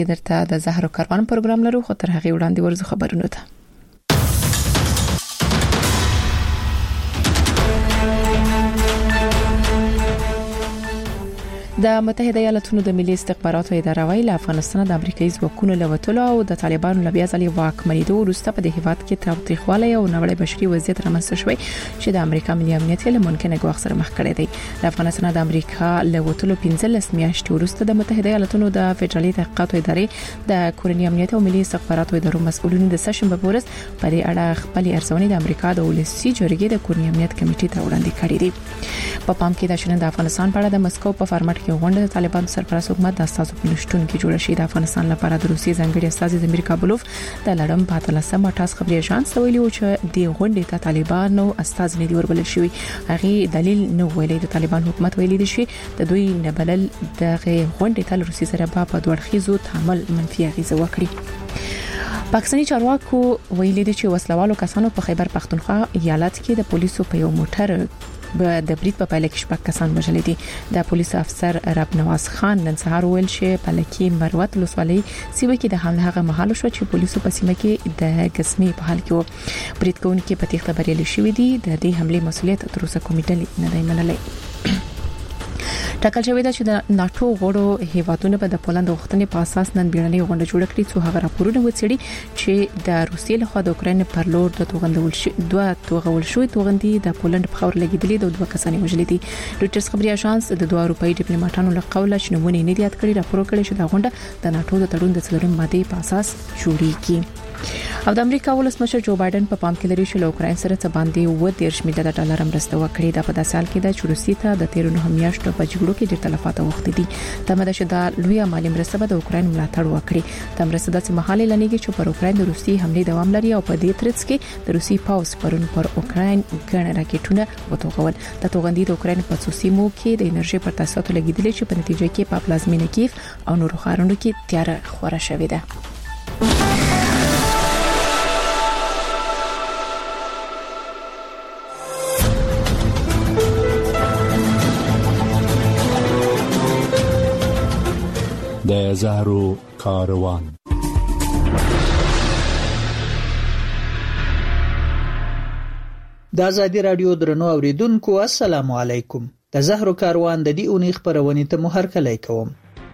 درته د زهرو کاروان پروګرام لرو، خو تر هغه وړاندې ورزو خبرونه ده. د متحده ایالاتونو د ملي استخباراتو اداره ویل افغانستان د امریکایي ځواکونو له وټلو او د طالبانو له بیا ځلې واکمنېدو وروسته په دې هیواد کې تاوتریخوالی او نوړی بشري وضعیت رامنځته شوی چې د امریکا ملي امنیت له ممکنه ګواښ سره مخ کړی دی. د افغانستان د امریکا له وټلو 15 میاشتې وروسته د متحده ایالاتونو د فدرالي تحقیقاتو ادارې د کورنۍ امنیت او ملي استخباراتو ادارو مسؤلینو د سشنبه په ورځ په دې اړه خپل ارزونې د امریکا د ولسي جرګې د کورنۍ امنیت کمیټې ته وړاندې کړې دي. په پام کې د شنن د افغانستان په اړه د مسکو په فارمټ کې غونډه د طالبانو سرپرست حکومت د استازو په نشټون کې جوړه شوې. د افغانستان لپاره د روسیې ځانګړي استازي زمیر کابلوف د لړم په 13مه ټاس خبري اژانس ویلي و چې د غونډې ته طالبانو استازي نه دی وربلل شوی. هغه دلیل نو ویلي. د طالبان حکومت ویلي دی چې د دوی نه بلل دغه غونډې ته روسیې سره په دوړخیزو تعامل منفي اغیزه وکړي. پاکستاني چارواکو ویلي دي چې وسلوالو کسانو په خیبر پختونخوا ایالت کې د پولیسو په یو موټر د برید په پایله کې شپږ کسان وژل دي. د پولیس افسر رب نواز خان نن سهار ویل چې پلکی مروت لوسوالي سیمه کې د حمله هغه مهال شو چې پولیسو په سیمه کې د قسمي په حال کې و. برید کوونکي په تخته بریالي شوې دي. د دې حمله مسؤلیت تر اوسه کومې ډلې نه دی منلې. ټاکل شوی دی چې د ناتو غړو هیوادونو په د پولند غوښتنې په اساس نن بیړنۍ غونډه جوړه کړي څو هغه راپورونه وڅېړي چې د روسیې لخوا د اوکراین پر لور د توغندول شوی توغندي د پولند په خاور لګیدلې د دوه کسانې وژلې دي. رويټرز خبري اژانس د دوه اروپאי ډیپلوماټانو له قوله چې نمونه نه دی یاد کړی راپور کړی چې دا غونډه د ناتو د تړون د څلورم ماده په اساس جوړیږي. او د امریکا ولسمشر جو بایدن په پام کې لري چې له اوکراین سره څه باندې $10 میلیارډ مرسته وکړي. دا په داسې حال کې ده چې روسیې ته د 13 میاشتو په جګړو کې ډېر تلفات اوښتي دي. تمه ده چې دا لوی مالي مرسته به د اوکراین ملاتړ وکړي. دا مرسته د مهالي لنیږي چې پر اوکراین د روسي حمله دوام لري او په دې ترڅ کې د روسي پاوز پرون پر اوکراین ګڼ راکټونه وتوغول. د توغندي د اوکراین په سیمو کې د انرژي پر تاسیساتو لګیدلې چې په نتیجه کې په پلازمینه کیف او نورو ښارونو کې تیاره خوره شوې ده. د زهرو کاروان. د ازادي رادیو درنو اوریدونکو السلام علیکم. د زهرو کاروان د دې اونۍ خبرونه ته مو هرکلی کوم.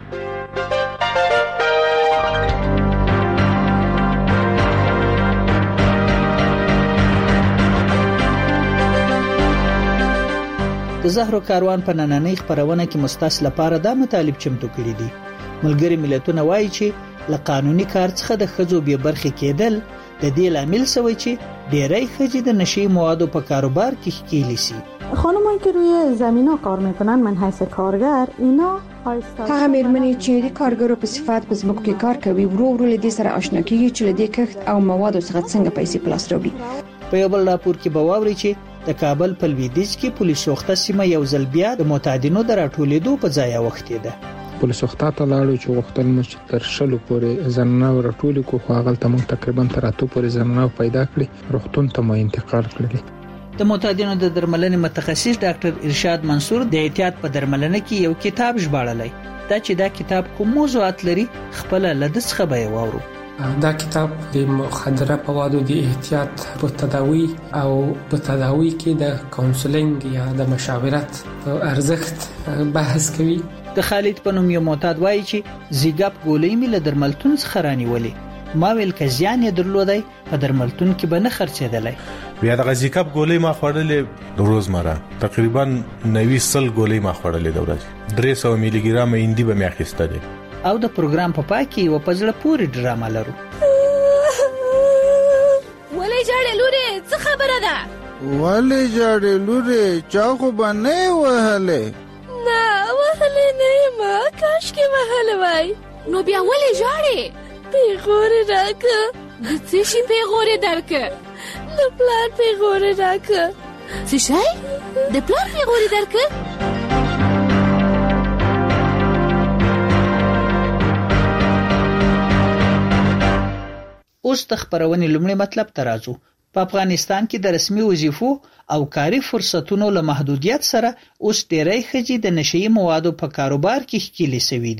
د زهرو کاروان په نننۍ خبرونه کې مستاس لپاره دا مطالب چمتو کړی دي. ملګری ملتونه وایي چې له قانوني کار څخه د ښځو بې برخې کېدل د دې لامل شوی چې ډېری ښځې د نشي موادو په کاروبار کې ښکیلې شي. خانمایی که روی زمینا کار میکنن من حیث کارگر اینا هغه مېرمنې چې د کارګرو په صفت په ځمکو کې کار کوي ورو ورو له دې سره آشنا کیږي چې له دې کښت او موادو څخه څنګه پیسې پلاس راوړي. په یو بل راپور کې به واوري چې د کابل په لویدیځ کې پولیس وخته سیمه یو ځل بیا د معتادینو د راټولېدو په ځای وختې ده. پولیس وخته ته لاړو چې وختل مو چې تر شلو پورې زنانه راټولې کو خو هغه ته موږ تقریبا تر 8 پورې زنانه پیدا کړې روغتون ته مو انتقال کړل. د معتادینو د درملنې متخصص ډاکټر ارشاد منصور د احتیاط په درملنه کې یو کتاب ژباړلی. دا چې دا کتاب کوم موضوعات لري خپل لدس خبره واورو. دا کتاب د مخدره موادو د احتیاط په تداوی او په تداوی کې د کاونسلینګ یا د مشاورت ارزښت بحث کوي. د خالد په نوم یو معتاد وایي چې زیګاپ ګولۍ مې له درملتون څخه رانیولې. ما ویل که زیان یې درلودای په درملتون کې به نه خرڅېدلای. بیا د زیګاپ ګولۍ ما خوړلې د روزمره تقریبا 90 ګولۍ ما خوړلې د ورځې 300 ملي ګرام اندی به مې اخیسته دي. او د پروګرام په پای کې یو پزړه پوری ډرامه لرو. ولې جاړې لورې څه خبره ده؟ ولې جاړې لورې چا خو باندې وهلې؟ نه وهلې نه ما کاش کې وهلې وای. نو بیا ولې جاړې؟ پیغورې راکه. د څه شي پیغورې درکه؟ د پلار پیغورې راکه. څه شي؟ د پلار پیغورې درکه؟ اوس د خبرونې لومړی مطلب ته راځو. په افغانستان کې د رسمي وظیفو او کاري فرصتونو له محدودیت سره اوس ډېری ښځې د نشئی موادو په کاروبار کې ښکیلې شوې دي.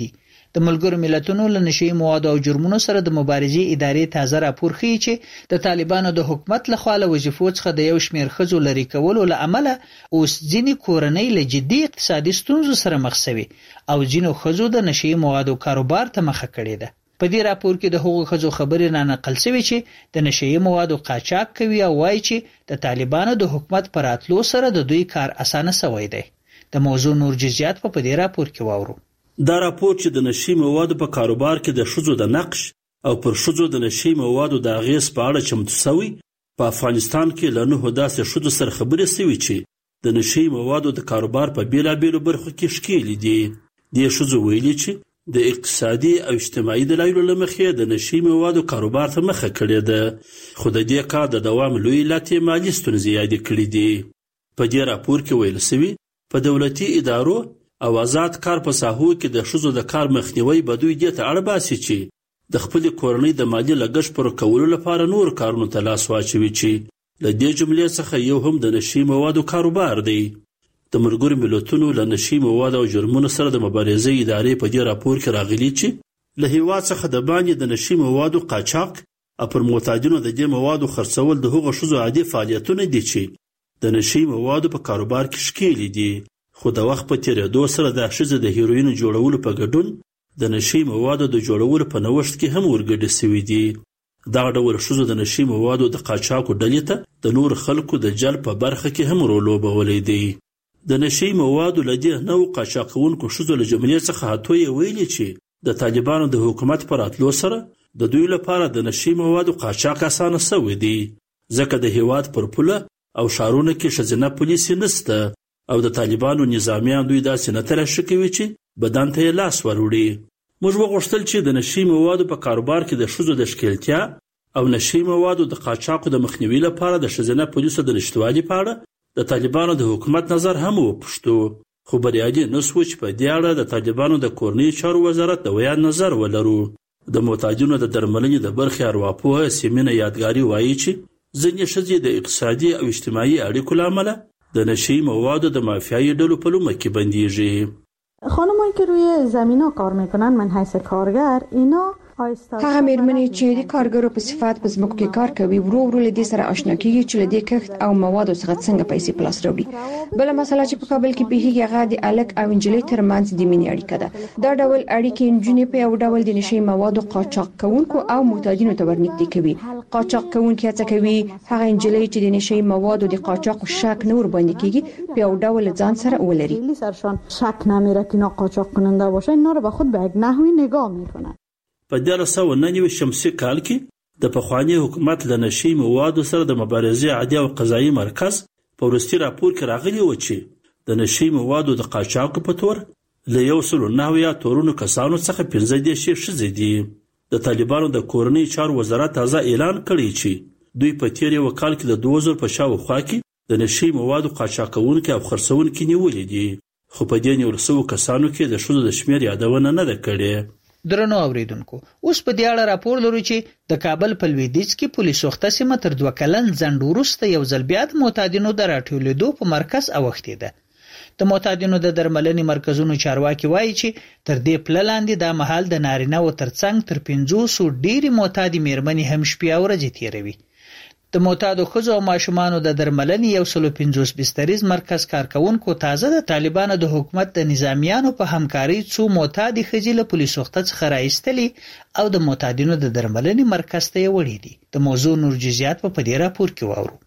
د ملګرو ملتونو له نشي موادو او جرمونو سره د مبارزې ادارې تازه راپور ښیي چې د طالبانو د حکومت لخوا له وظیفو څخه د یو شمېر ښځو لرې کولو له امله اوس ځینې کورنۍ له جدي اقتصادي ستونزو سره مخ شوي او ځینو ښځو د نشي موادو کاروبار ته مخه کړې ده. په دې راپور کې د هغو ښځو خبرې نه نقل شوي چې د نشي موادو قاچاق کوي او وایي چې د طالبانو د حکومت پر راتلو سره د دوی کار اسانه شوی دی. د موضوع نور جزئیات په دې راپور کې واورو. دا راپور چې د نشي موادو په کاروبار کې د ښځو د نقش او پر ښځو د نشي موادو د اغیز په اړه چمتو شوی، په افغانستان کې له 9 داسې ښځو سره خبرې شوي چې د نشي موادو د کاروبار په بیلابیلو برخو کې ښکېلې دي. دې ښځو ویلي چې د اقتصادي او اجتماعي دلایلو له مخې د نشي موادو کاروبار ته مخه کړې ده، خو د دې کار د دوام لوی علت یې مالي ستونزې یادې کړې دي. په دې راپور کې ویل شوي په دولتي ادارو او آزاد کار په ساحو کې د ښځو د کار مخنیوي به دوی دې ته اړ باسي چې د خپلې کورنۍ د مالي لګښت پوره کولو لپاره نور کارونو ته لاس واچوي، چې له دې جملې څخه یو هم د نشي موادو کاروبار دی. د ملګرو ملتونو له نشي موادو او جرمونو سره د مبارزې ادارې په دې راپور کې راغلي چې له هېواد څخه د باندې د نشي موادو قاچاق او پر معتادینو د دې موادو خرڅول د هغو ښځو عادي فعالیتونه دي چې د نشي موادو په کاروبار کې ښکېلې دي. خو د وخت په تیریدو سره دا ښځې د هیروینو جوړولو په ګډون د نشي موادو د جوړولو په نوښت کې هم ورګډې شوي دي. دغه ډول ښځو د نشي موادو د قاچاقو ډلې ته د نور خلکو د جلب په برخه کې هم رول لوبولی دی. د نشي موادو له دې نوو قاچاقونکو ښځو له جملې څخه اتو یې ویلي چې د طالبانو د حکومت په راتلو سره د دوی لپاره د نشي موادو قاچاق اسانه شوی دی، ځکه د هېواد پر پوله او شارونه کې ښځینه پولیسې نشته او د طالبانو نظامیان دوی داسې نه تراشي کوي چې بدن ته یې لاس وروړي. موږ وغوښتل چې د نشي موادو په کاروبار کې د ښځو د ښکېلتیا او نشي موادو د قاچاقو د مخنیوي لپاره د ښځینه پولیسو د نشتوالي په اړه د طالبانو د حکومت نظر هم وپوښتو، خو بریالي نه سو چې په دې اړه د طالبانو د کورنۍ چارو وزارت د ویان نظر ولرو. د معتادینو د درملنې د برخې ارواپوهه سیمینه یادګاري وایي چې ځینې ښځې د اقتصادي او اجتماعي اړیکو له امله د نشي موادو د مافیایی ډلو په لومه کې بندیږي. خانمایی که روی زمینا کار میکنن من حیث کارگر اینا هغه مېرمنې چې د کارګرو په صفت په ځمکو کې کار کوي ورو ورو له دې سره آشنا کیږي چې له دې کښت او موادو څخه څنګه پیسې پلاس راوړي. بل مسله چې په کابل کې پیښیږي هغه د الک او انجلۍ ترمنځ د مینې اړیکه ده. دا ډول اړیکې انجونې په یو ډول د نشي موادو قاچاق کوونکو او معتادینو ته ورنږدې کوي. قاچاق کوونکي هڅه کوي هغه انجلۍ چې د نشي موادو د قاچاق شک نور باندې کیږي په یو ډول ځان سره ولري. سرشان شک نمیره که اینا قاچاق کننده باشه، اینا رو به خود به یک نحوی نگاه میکنن. په 1999 شمسي کال کې د پخوانی حکومت له نشي موادو سره د مبارزې عادي او قضایي مرکز په وروستي راپور کې راغلی و چې د نشي موادو د قاچاقو په تور له 109 تورونو کسانو څخه 15 ښځې دي. د طالبانو د کورنۍ چارو وزارت تازه اعلان کړی چې دوی په تیر یو کال کې د 2000 په شاوخوا کې د نشي موادو قاچاقونکي او خرڅونکي نیولې دي، خو په دې نیول شوو کسانو کې د ښځو د شمېر یادونه نه ده کړې. درنو اوریدونکو، اوس په دې اړه راپور لرو چې د کابل په لویدیځ کې پولیس وخته سیمه تر 2 کلن ځنډ وروسته یو ځل بیا د معتادینو د راټولېدو په مرکز اوښتې ده. د معتادینو د درملنې مرکزونو چارواکي وایي چې تر دې پله لاندې دا مهال د نارینه و ترڅنګ تر 500 ډېرې معتادې مېرمنې هم شپې او ورځې تېروي. د معتادو ښځو او ماشومانو د درملنې 150 بستریز مرکز کارکونکو تازه د طالبانو د حکومت د نظامیانو په همکارۍ څو معتادې ښځې له پولیس وخته څخه راایستلې او د معتادینو د درملنې مرکز ته یې وړي دي. د موضوع نور جزئیات په دې راپور کې واورو.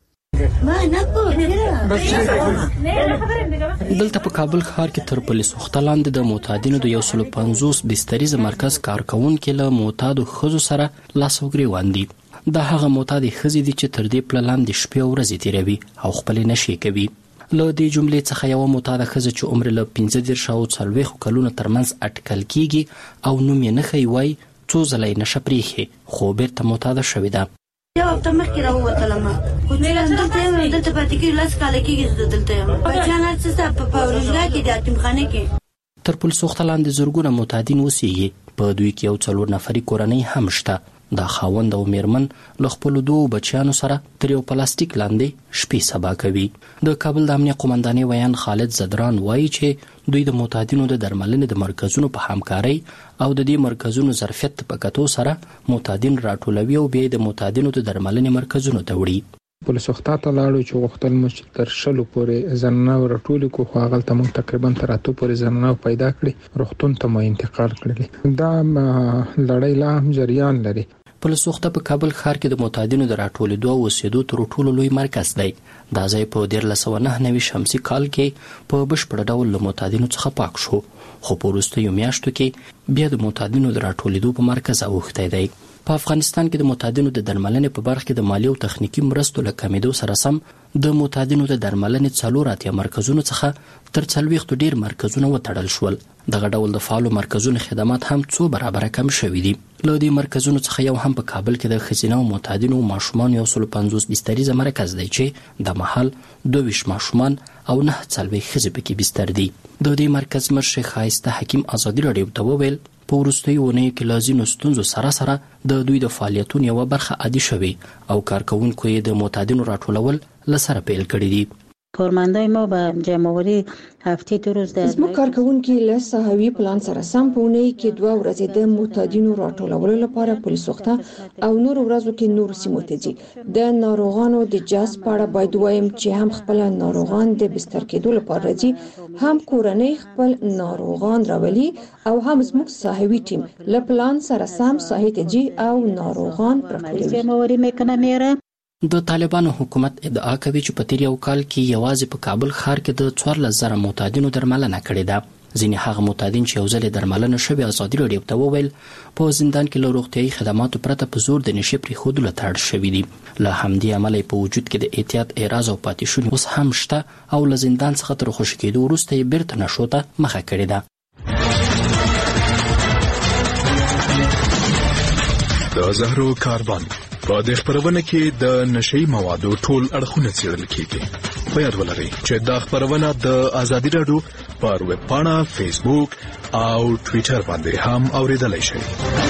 دلته په کابل ښار کې تر پولیس وخته لاندې د معتادینو د 150 بستریز مرکز کارکونکو له معتادو ښځو سره لاس او ګریوان دي. دا هغه معتادې ښځې دي چې تر دې پله لاندې شپې او ورځې تیروي او خپلې نشې کوي. له دې جملې څخه یوه معتاده ښځه چې عمر له 15 او 40 کلونو ترمنځ اټکل کیږي او نوم یې نښی وای څو ځله یې نشه پرېښې خو بیرته معتاده شوې ده. یو هفته مخکې راووتلم خو چې دلته یم دلته پاتې کېږي 10 کاله کېږي زه دلته یم. بچیان هر څه په اورژګا کې د یتیمخانې کې. تر پولیس وخته لاندې زرګونه معتادین اوسېږي. په دوی کې یو 4 نفري کورنۍ هم شته. دا خاوند او میرمن له خپلو 2 بچیانو سره تر یو پلاستیک لاندې شپې سبا کوي. د کابل د امنیه قومندانۍ ویان خالد زدران وایي چې دوی د معتادینو د درملنې د مرکزونو په همکارۍ او د دې مرکزونو ظرفیت په کتو سره معتادین راټولوي او بیا د معتادینو د درملنې مرکزونو ته وړي. پولیس وخته ته لاړو چې غوښتل مو چې تر شلو پورې زنانه راټولې کو، خو هغه ته موږ تقریبا تر 8 پورې زنانه پیدا کړې، روغتون ته مو انتقال کړل. دا لړۍ لا هم جریان لري. پولیس وخته په کابل ښار کې د معتادینو د راټولېدو او اوسېدو تر ټولو لوی مرکز دی. دا ځای په 1999 شمسي کال کې په بشپړ ډول له معتادینو څخه پاک شو، خو په وروستیو میاشتو کې بیا د معتادینو د راټولېدو په مرکز اوښتی دی. په افغانستان کې د معتادینو د درملنې په برخه کې د مالی او تخنیکی مرستو له کمیدو سره سم د معتادینو د درملنې 4 مرکزونو څخه تر 40 ډیر مرکزونه وتړل شول. دغه ډول د فعالو مرکزونو خدمات هم 2 برابره کم شوي دي. له دې مرکزونو څخه یو هم په کابل کې د ښځینه او معتادینو ماشومان 150 بستریزه مرکز دی چې د محل 22 ماشومان او 9 ښځې پکې بستر دي. د دې مرکز مشر خایسته حکیم ازادي راډیو ته وویل په وروستیو اونیو کې لازم ستونزو سره د دوی د فعالیتونو یو برخه عادي شوي او کارکونکو یې د معتادینو راټولول لسره پیل کړی دي. کارمندای ما به جمع‌آوری هفته 2 روز در زموږ کارکونکي له صحوي پلان سره سم په اونۍ کې 2 ورځې د معتادینو راټولولو لپاره پولیس وخته او نور ورځو کې نور سیمو ته ځي. د ناروغانو د جذب په اړه باید وایم چې هم خپل ناروغان د بستر کېدو لپاره راځي، هم کورنۍ خپل ناروغان راولي او هم زموږ صحوي ټیم له پلان سره سم ساحې ته ځي او ناروغان راټولوي. جمع‌آوری میکنه. د طالبانو حکومت ادعا کوي چې په تیر یو کال کې یوازې په کابل ښار کې د 14,000 معتادینو درملنه کړې ده. ځینې هغه معتادین چې یو ځل درملنه شوي ازادي راډیو ته وویل په زندان کې له روغتیايي خدماتو پرته په زور د نشې پرېښودلو ته اړ شوي دي. له همدې امله په وجود کې د احتیاط اعراض او پاتې شونې اوس هم شته او له زندان څخه تر خوشي کېدو وروسته یې بیرته نشو ته مخه کړې ده. د زهرو کاروان په دې خبرونه کې د نشئی موادو ټول اړخونه څېړل کیږي. په یاد ولرئ چې دا خبرونه د ازادي راډیو پر ویب پاڼه، فیسبوک او ټوئیټر باندې هم اوریدلای شئ.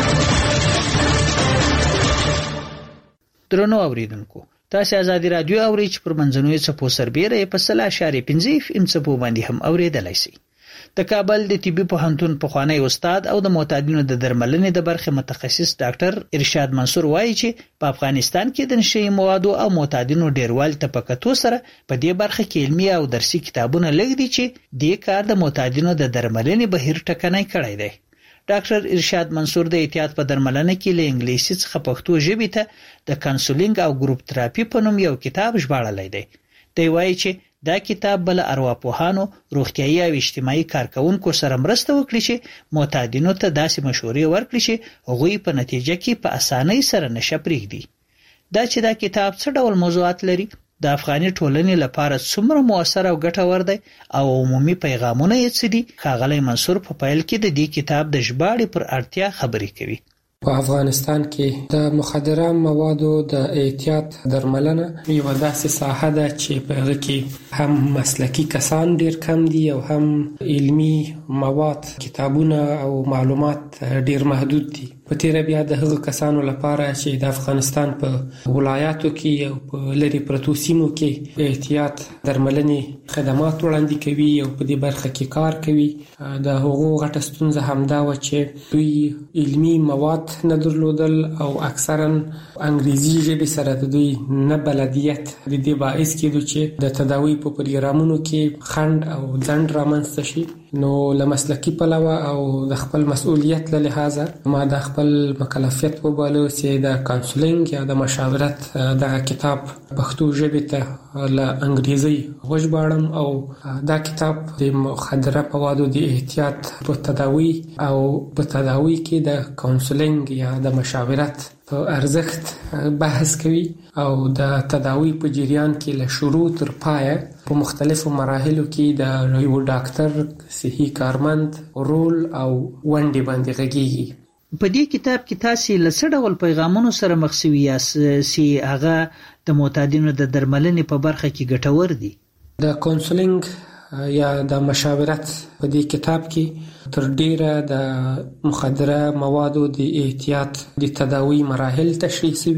درنو اوریدونکو، تاسو ازادي راډیو اورئ چې پر منځنوي څپو سربېره په 0.5 FM څپو باندې هم اوریدلای شئ. د کابل د طبي پوهنتون پخوانی استاد او د معتادینو د درملنې د برخې متخصص ډاکټر ارشاد منصور وایي چې په افغانستان کې د نشئی موادو او معتادینو ډیروال ته په کتو سره په دې برخه کې علمي او درسي کتابونه لږ دي چې دې کار د معتادینو د درملنې بهیر ټکنی کړی دی. ډاکټر ارشاد منصور د احتیاط په درملنه کې له انګلیسي څخه پښتو ژبې ته د کانسولینګ او ګروپ تراپي په نوم یو کتاب ژباړلی دی. دی وایي چې دا کتاب بل ارواپوهانو، روغتیايي او اجتماعي کارکونکو سره مرسته وکړي چې معتادینو ته داسې مشورې ورکړي چې هغوی په نتیجه کې په اسانۍ سره نشه پرېږدي. دا چې دا کتاب څه ډول موضوعات لري، د افغاني ټولنې لپاره څومره مؤثر او ګټور دی او عمومي پیغامونه یې څه دي، ښاغلی منصور په پیل کې د دې کتاب د ژباړې پر اړتیا خبرې کوي. په افغانستان کې د مخدره موادو د احتیاط درملنه یو داسې ساحه ده چې په هغه کې هم مسلکی کسان ډیر کم دي او هم علمی مواد، کتابونه او معلومات ډیر محدود دي. په تیر بیا د هغو کسانو لپاره چې د افغانستان په ولایاتو کې او په لري پرتو سیمو کې احتیاط درملنې خدمات وړاندې کوي او په دې برخه کې کار کوي، د هغو غټه ستونزه همدا و چې دوی علمی مواد نه درلودل او اکثرا انګریزي ژبې سره د دوی نه بلدیت د دې باعث کېدو چې د تداوی په پروګرامونو کې خنډ او ځنډ رامنځته شي. نو له مسلکی پلوه او د خپل مسؤلیت له لحاظه ما د خپل مکلفیت وباله چې د کانسولینګ یا د مشاورت دغه کتاب پښتو ژبې ته له انګریزي وژباړم او دا کتاب د مخدره موادو د احتیاط په تداوی او په تداوی کې د کانسولینګ یا د مشاورت په ارزښت بحث کوي او د تداوی په جریان کې له شروع تر پایه په مختلفو مراحلو کې د یو ډاکټر، صحي کارمند رول او ونډې باندې غږیږي. په دې کتاب کې تاسو له څه ډول پیغامونو سره مخ شوي یاست چې هغه د معتادینو د درملنې په برخه کې ګټور دي؟ د کانسولینګ یا د مشاورت په دې کتاب کې تر ډیره د مخدره موادو د احتیاط د تداوی مراحل تشریح شوي دي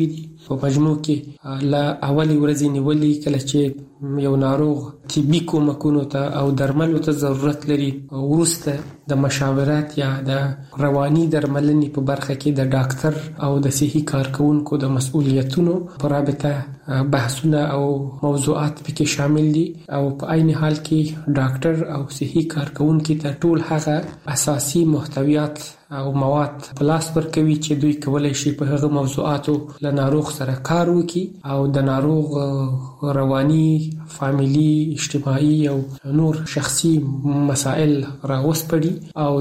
په مجموع کې لا اولي ورځې نیولې کله چې یو ناروغ طبي کومکونو ته او درملو ته ضرورت لري ورسته د مشاورت یا د رواني درملنې په برخه کې د ډاکټر او د صحي کارکونکو د مسؤلیتونو په رابطه بحثونه او موضوعات پکې شامل دي او په عین حال کې ډاکټر او صحي کارکونکو ته ټول هغه اساسي محتویات او مواد په لاس ورکوي چې دوی کولای شي په هغه موضوعاتو له ناروغ سره کار وکړي او د ناروغ رواني، فامیلی، اجتماعي او نور شخصي مسائل راوسپړي او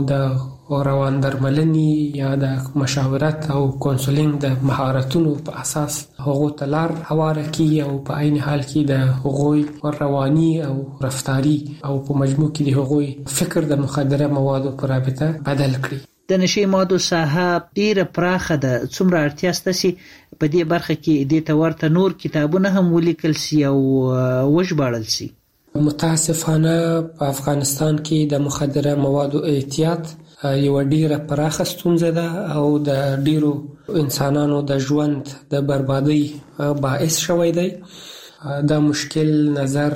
د روان درملنې یا د مشاورت او کونسلینګ د مهارتونو په اساس هغه تلار هواره کی او په عین حال کې د هغوی رواني او رفتاری او په مجموع کې د هغوی فکر د مخدره موادو په رابطه بدل کړي. د نشي مادو ساحه ډیره پراخه ده. څومره اړتیا ستاسي په دې برخه کې د تورته نور کتابونه هم ولیکل سي او وژباړل سي؟ متاسفانه په افغانستان کې د مخدره موادو احتیاط یو ډیره پراخه ستونزه ده او د ډیرو انسانانو د ژوند د بربادي باعث شوی دی. دا مشکل نظر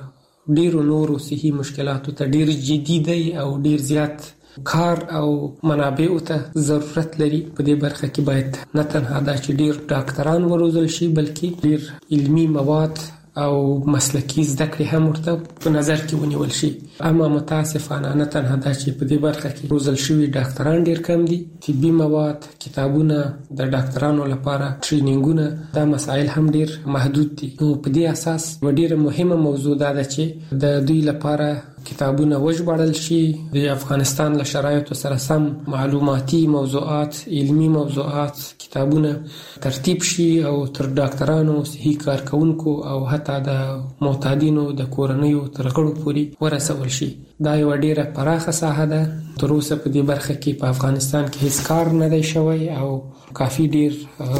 ډیرو نورو صحي مشکلاتو ته ډیر جدي دی او ډیر زیات کار او منابعو ته ضرورت لري. په دې برخه کې باید نه تنها دا چې ډیر ډاکټران وروزل شي بلکې ډیر علمي مواد او مسلکی زده کړې هم ورته په نظر کې ونیول شي. اما متاسفانه نه تنها دا چې په دې برخه کې روزل شوي ډاکټران ډیر کم دي، طبي مواد، کتابونه، د ډاکټرانو لپاره ټرینینګونه، دا مسایل هم ډیر محدود دي. نو په دې اساس ډیره مهمه موضوع ده چې د دوی لپاره کتابونه وژباړل شي، د افغانستان له شرایطو سره سم معلوماتي موضوعات، علمي موضوعات، کتابونه ترتیب شي او تر ډاکټرانو، صحي کارکونکو او حتی د معتادینو د کورنیو تر غړو پورې ورسول شي. دا یو ډیره پراخه ساحه ده. تر اوسه په دې برخه کې په افغانستان کې هیڅ کار نه دی شوی او کافي ډیر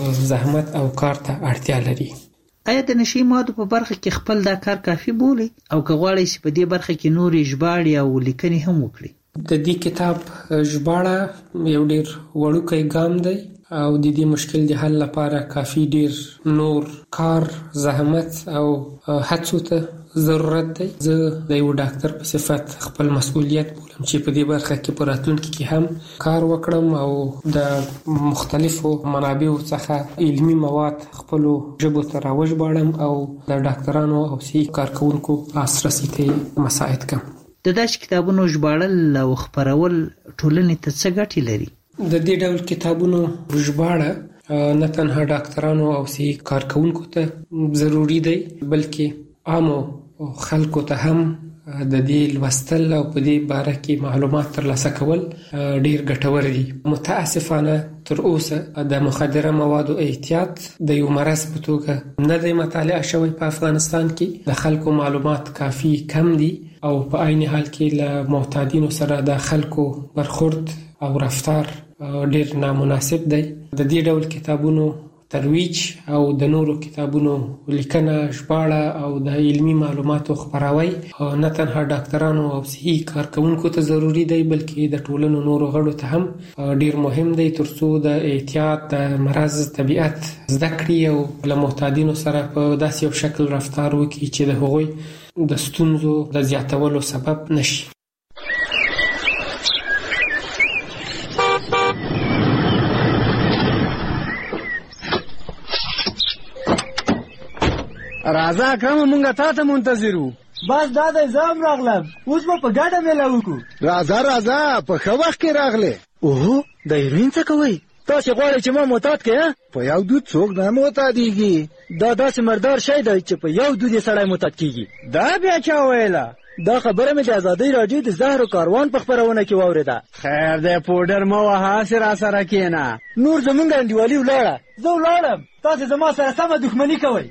زحمت او کار ته اړتیا لري. آیا د نشي مادو په برخه کې خپل دا کار کافي بولي او که غواړئ چې په دې برخه کې نورې ژباړې او لیکنې هم وکړي؟ د دې کتاب ژباړه یو ډیر وړوکی ګام دی او د دې مشکل د حل لپاره کافي ډیر نور کار، زحمت او هڅو ته ضرورت دی. زه د یو ډاکټر په صفت خپل مسؤلیت بولم چې په دې برخه کې په راتلونکي کې هم کار وکړم او د مختلفو منابعو څخه علمي مواد خپلو ژبو ته راوژباړم او د ډاکټرانو او صحي کارکونکو لاسرسي ته مساعد کړم. د داسې کتابونو ژباړل او خپرول ټولنې ته څه ګټې لري؟ د دې ډول کتابونو ژباړه نه تنها ډاکټرانو او صحي کارکونکو ته ضروری دی بلکې عامو خلکو ته هم د دې لوستل او په دې باره کې معلومات ترلاسه کول ډیر ګټور دي. متاسفانه تر اوسه د مخدره موادو احتیاط د یو مرض په توګه نه دی مطالعه شوی په افغانستان کې. د خلکو معلومات کافي کم دي او په عین حال کې له معتادینو سره د خلکو برخورد او رفتار ډیر نامناسب دی. د دې ډول کتابونو ترویج او د نورو کتابونو لیکنه، ژباړه او د علمي معلوماتو خپراوی نه تنها ډاکټرانو او صحي کارکونکو ته ضروری دی بلکې د ټولنو نورو غړو ته هم ډیر مهم دی ترڅو د احتیاط، د مرض طبیعت زده کړي او له معتادینو سره په داسې یو شکل رفتار وکړي چې د هغوی د ستونزو د زیاتولو سبب نشي. راځه اکرم مونږه تا ته منتظر وو. بس دا د زام راغلم، اوس به په ګډه میله وکړو. راځه په ښه وخت کې راغلې. اوهو د هیروین څه کوئ؟ تاسې غواړئ چې ما معتاد کړې؟ په یو دود څوک نه معتادېږي. دا داسې مردار شی دی چې په یو دود یې سړی معتاد کېږي. دا بیا چا ویله؟ دا خبره مې د ازادۍ راډیو د زهرو کاروان په خپرونه کې واورېده. خیر دی پوډر مه وهه، هسې راسره کښېنه. نور زمونږ انډیوالي ولاړه، زه ولاړم، تاسې زما سره سمه دښمني کوئ.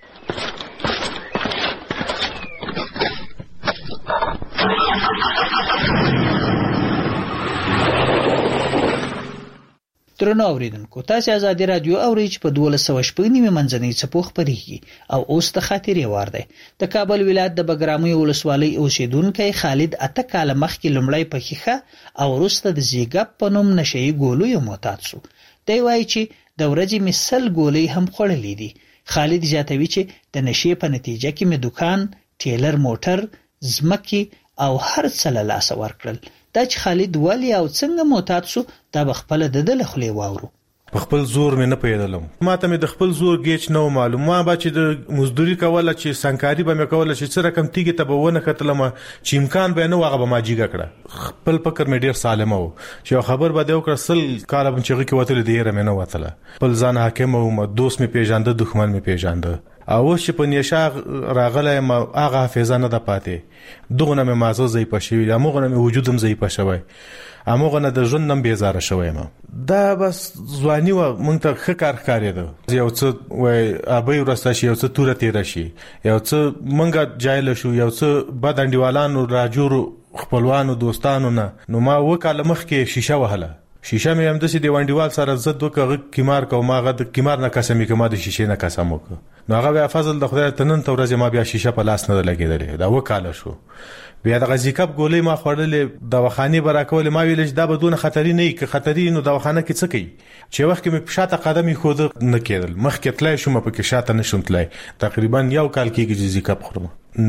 درنو اوریدونکو، تاسو آزادي رادیو اورئ چې په 1290 منځنۍ څپو خپرېږي او اوس د خاطرې وار دی. د کابل ولایت د بګرامي ولسوالۍ اوسیدونکی خالد 8 کاله مخکې لومړی په ښیښه او وروسته د زیګپ په نوم نشهیي ګولیو معتاد شو. دی وایي چې د ورځې مې 100 ګولۍ هم خوړلې دي. خالد زیاتوي چې د نشې په نتیجه کې مې دکان، ټیلر موټر، زمکی او هر څه له لاسه ورکړل. دا چې خالد ولی او څنګه معتاد شو دا بخپله د دل خولې واورو. خپل زور مې نه پیدلم، ما ته مې د خپل زور گیچ نو معلوم، ما به چې د مزدوري کوله چې سنکاري به مې کوله چې څه رقم تیږي ته به ونه کتلم چې امکان به نه واغه به ما جیګه کړه. خپل فکر مې ډیر سالم وو چې خبر به دی وکړه سل کاله به چې کې وته دی مې نه وتله. خپل ځان حاکم او دوست مې پیژانده، دښمن مې پیژانده. او چې په نشه راغله ما هغه حافظه نه د پاتې دغه مې مازه زی پښوی، هغه مې وجودم زی پښوی، هغه نه د ژوند نم بیزاره شوی. ما دا بس ځواني و مونږ ته ښه کار دی، یو څه وای ابي ورسته شي، یو څه توره تیر شي، یو څه مونږه جایل شو، یو څه بدانډیوالانو راجورو خپلوانو دوستانو نه. نو ما وکاله مخ کې شیشه وهله، شیشه مې هم د سې دیوانډیوال سره زد وکغه کیمار کوم، هغه د کیمار نه قسمې کوم، د شیشه نه قسم وک. نو هغه فضل د خدای تنن ته ورځ ما بیا شیشه په لاس نه لګیدلې، دا وکاله شو. بیا د غزیکب ګولې ما خوړلې، دواخانه براکول ما ویل چې دا بدون خطرې نه کې خطرې نو دواخانه کې څه کوي چې وخت کې مې پښاته قدمې خود نه کېدل، مخ کې تلای شوم په کې شاته نشم تلای. تقریبا یو کال کې غزیکب خورم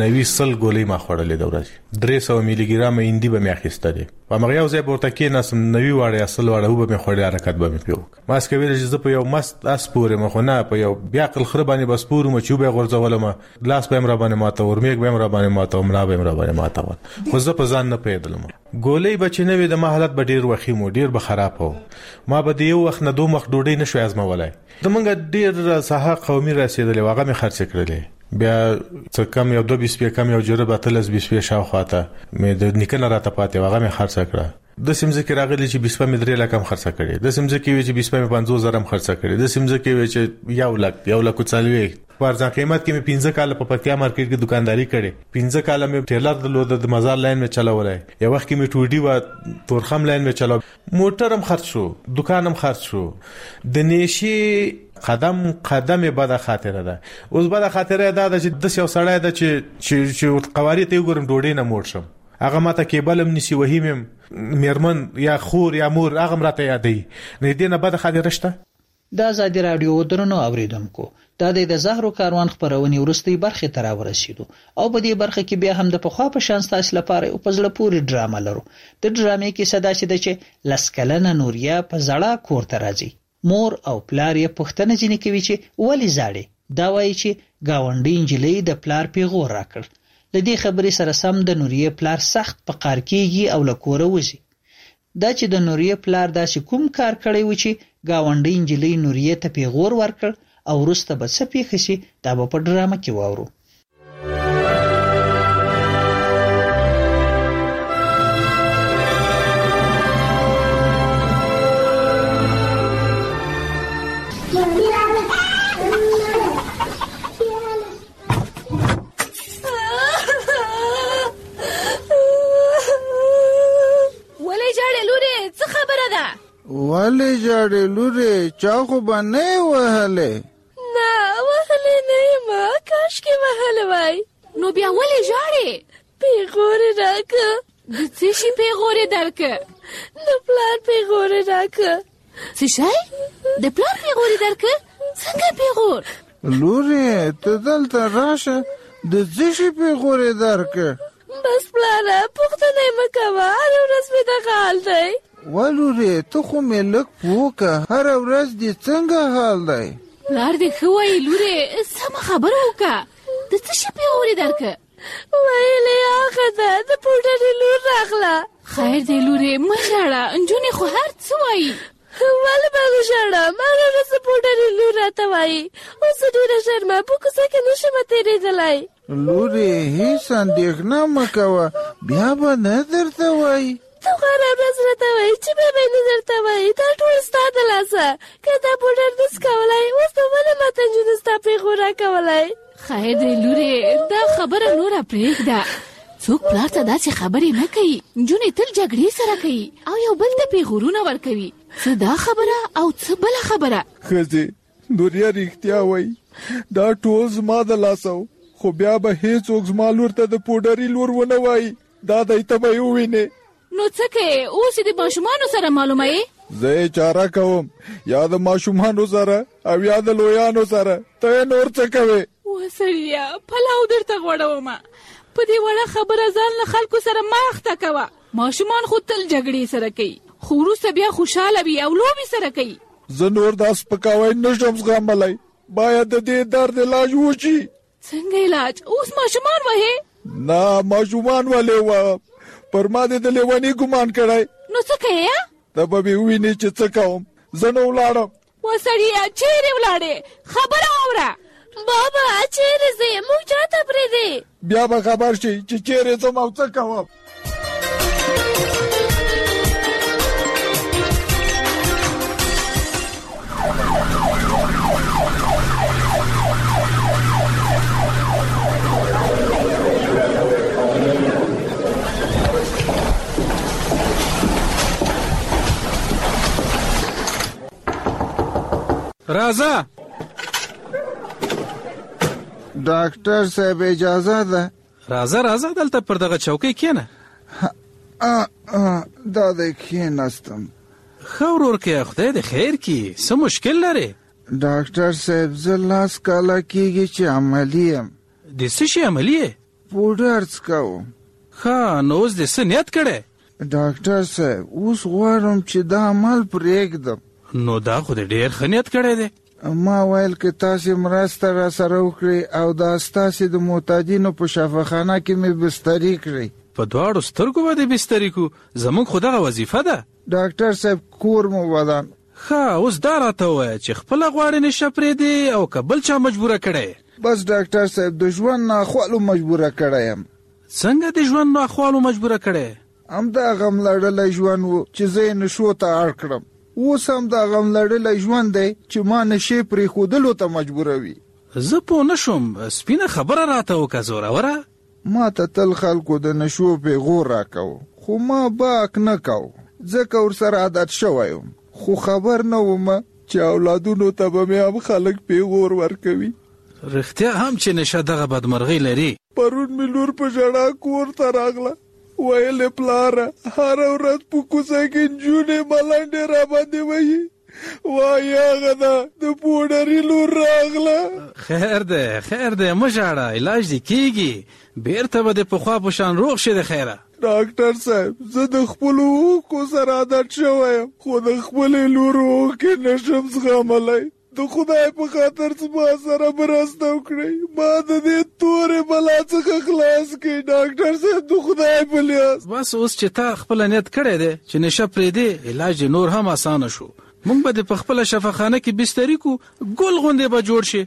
90 ګولې ما خوړلې د ورځ 300 ملي ګرام اندی به مې اخیستلې. په مغه یو ځای ورته کې نسم 90 واړې اصل واړه به مې خوړې حرکت به مې پیو. ما اسکه ویل چې زه په یو مست اس پورې مخونه په یو بیا قل خربانه بس پور مې چوبه غورځولم، لاس به مې را باندې ماته ورمیګ به مې را باندې ماته عمره به مې را باندې ماته. خو زه په ځان نه پیدلم. ګولې بچنه وې د ما حالت به ډیر وخیمو، ډیر به خراب وو. ما به د یو وخت نه دوه مخ ډوډۍ نشو ازمولای. د منګه ډیر صحه قومي رسیدلې واغه مې خرڅ کړلې. بیا څه کم یو 2 20 کم یو جرب اتلس 20 شاوخواته مې د نکنه راته پاتې واغه مې خرڅ کړه. د سیمزه کې راغلی چې 20 مې درې لکه خرڅ کړې، د سیمزه کې وی چې 20 مې 50000 هم خرڅ کړې، د سیمزه کې وی چې 1 لک څلوي ورځ قیمت کې مې 15 کال په پکتیا مارکیټ کې دکانداری کړې، 15 کال مې ټیلر د مزار لاین مې چلاولای، یو وخت کې مې ټوډي و تورخم لاین مې چلاو، موټر هم خرڅ شو، دکان هم خرڅ شو. د نشي قدم بده خاطره ده. اوس بده خاطره ده چې د یو سړی ده چې قواری ته وګورم ډوډۍ نه موړ شم، هغه ماته کېبلم نسی وهیم میرمن یا خور یا مور هغه مراته یادې نه دي نه بده خاطره شته. د آزادي رادیو درنو اوریدونکو، دا د زهرو کاروان خبرونې ورستۍ برخه ته راورسېدو او په دې برخه کې بیا هم د پخوا په شان تاسو لپاره او په ځل پورې ډراما لرو. د ډرامې کې صدا شته چې لسکلنه نوریا په زړه کور ته راځي. مور او پلار یې پوښتنه ځنې کوي چې ولی زاړي. دا وایي چې گاونډي انجلۍ د پلار پیغور راکړ. د دې خبرې سره سم د نوریه پلار سخت په قار کېږي او له کوره وځي. دا چې د نوریه پلار داسې کوم کار کړی و چې گاونډي انجلۍ نوریه ته پیغور ورکړ او وروسته به څه پیښ شي دا به په ډرامه کې واورو. ولی جاړې لورې چا خو به نه وهلې؟ نه وهلې نه یم، کاش کې وهلې وای. نو بیا ولې جاړې؟ پیغور راکه. د څه شي پیغور درکه؟ د پلار پیغور راکه. څه شي؟ د پلار پیغور درکه؟ څنګه پیغور؟ لورې ته دلته راشه، د څه شي پیغور درکه؟ بس پلاره پوښتنه مه کوه، هر ورځ مې دغه حال دی. ولورې ته خو مې لږ پوکه، هر ورځ دې څنګه حال دی؟ پلار دې ښه وایي لورې، سمه خبره وکړه. د څه شي پیغورې درکه؟ ویلې هغه ده د پوډرې لور راغله. خیر دی لورې مه ژاړه، نجونې خو هر څه وایي. ولې به وژاړم؟ هره ورځ د پوډرې لور راته وایي. اوس ډېره ژر په کوڅه کې نشم تېرېدلی. لورې هېڅ اندېښنه مه کوه، بیا به نه درته وایي. ته خو هره ورځ راته وایي چې بیا به نه درته وایي. دا ټول ستا د لاسه. که دا پوډر نس کولی، اوس به ولې ماته نجونې ستا پیغور راکولی؟ خیر دی لورې، دا خبره نوره پرېږده. څوک پلار ته داسې خبرې نه کوي. نجونې تل جګړې سره کوي او یو بل ته پیغورونه ورکوي. څه دا خبره او څه بله خبره. ښځې نوریا رښتیا وایي، دا ټول زما د لاسه و، خو بیا به هېڅوک زما لور ته د پوډري لور ونه وایي. دا دی ته به یې ووینې. نو څه کوې؟ اوس یې د ماشومانو سره معلوموې؟ زه چاره کوم یا د ماشومانو سره او یا د لویانو سره، ته نور څه کوې؟ وسړیا پلاو درته غوړوم، په دې وړه خبره ځان له خلکو سره مه اخته کوه. ماشومان خو تل جګړې سره کوي، خو وروسته بیا خوشحاله وي او لوبې سره کوي. زه نور دا سپکاوی نشم زغملی، باید د دې درد علاج وشي. څنګه علاج؟ اوس ماشومان وهې؟ نه ماشومان ولې وهم، پر ما دې د لیوني ګمان کړی. نو څه کوې؟ ته به مې ووینې چې څه کوم. زه نه ولاړم. وسړیه چیرې ولاړې؟ خبره واوره. بابا چیرې ځې؟ موږ چاته پرېږدې؟ بیا به خبر شي چې چیرې ځم او څه کوم. راځه ډاکټر صاحب اجازه ده؟ راځه دلته پر دغه چوکۍ کېنه. دا د کېناستم. ښه ورورکې، خدای دې خیر کړي. څه مشکل لرې؟ ډاکټر صاحب زه 10 کاله کېږي چې عملي یم. د څه شي عملي یې؟ پوډر څکوم. ښه نو اوس دې څه نیت کړی؟ ډاکټر صاحب اوس غواړم چې دا عمل پرېږدم. نو دا خو دې ډېر ښه نیت کړی دی. ما ویل که تاسې مرسته را سره وکړئ او دا ستاسې د معتادینو په شفاخانه کې مې بستري کړئ. په دواړو سترګو به دې بستري کړو، زموږ خو دغه وظیفه ده. ډاکټر صاحب کور مو ودان. ښه اوس دا راته ووایه چې خپله غواړې نشه پرېږدې او که بل چا مجبوره کړی؟ بس ډاکټر صاحب د ژوند ناخوالو مجبوره کړی یم. څنګه د ژوند ناخوالو مجبوره کړی؟ همدا غم لړلی ژوند و چې زه یې نشو ته اړ کړم. اوس هم دا غم لړلی ژوند دی چې ما نشې پرېښودلو ته مجبوروي. زه پوه نه شوم، سپینه خبره راته وکړه زوروره. ما ته تل خلکو د نشو پیغور راکوو، خو ما باک نه کوو ځکه ورسره عادت شوی یم. خو خبر نه وم چې اولادونو ته به مې هم خلک پیغور ورکوي. رښتیا هم چې نشه دغه بدمرغۍ لري. پرون مې لور په ژړا کور ته راغله، ویلې پلاره هره ورځ په کوڅه کې نجونې ملنډې راباندې وهي. وایي هغه ده د پوډري لور راغله. خیر دی مه ژاړه، علاج دې کېږي، بیرته به دې پخوا په شان روغ شي. د خیره ډاکټر صاحب زه د خپلو اوښکو سره عادت شوی یم، خو د خپلې لور اوښکې نشم زغملی. د خدای په خاطر زما سره مرسته وکړئ، ما د دې تورې بلا څخه خلاص کړئ ډاکټر صاحب، د خدای په لیاس. بس اوس چې تا خپله نیت کړی دی چې نشه پرېږدې، علاج نور هم اسانه شو. موږ به دې په خپله شفاخانه کې بستري کو، ګل غوندې به جوړ شي.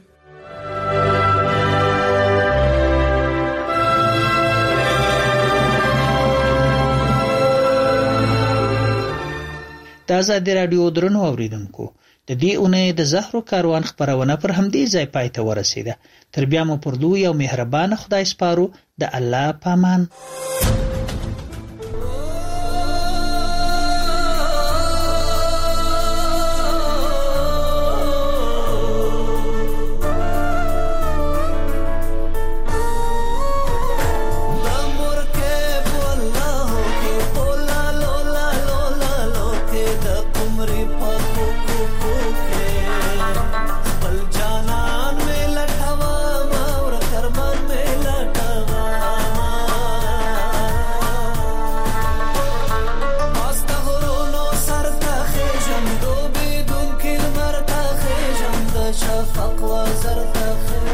د ازادي راډیو درنو اوریدونکو، د دې اونۍ د زهرو کاروان خبرونه پر همدې ځای پای ته ورسیده. تر بیا مو پر لوی او مهربان خدای سپارو. د الله پامان. شفق وزرت خير